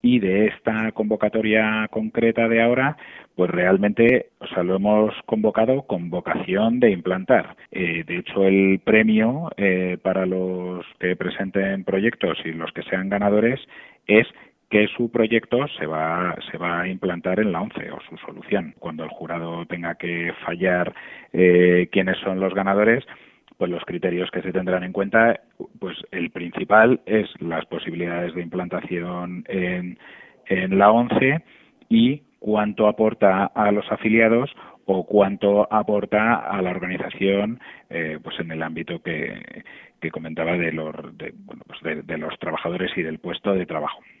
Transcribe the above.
Y de esta convocatoria concreta de ahora, pues realmente, o sea, lo hemos convocado con vocación de implantar. De hecho, el premio para los que presenten proyectos y los que sean ganadores es que su proyecto se va a implantar en la ONCE o su solución. Cuando el jurado tenga que fallar quiénes son los ganadores, pues los criterios que se tendrán en cuenta, pues el principal es las posibilidades de implantación en la ONCE y cuánto aporta a los afiliados o cuánto aporta a la organización pues en el ámbito que comentaba de los trabajadores y del puesto de trabajo.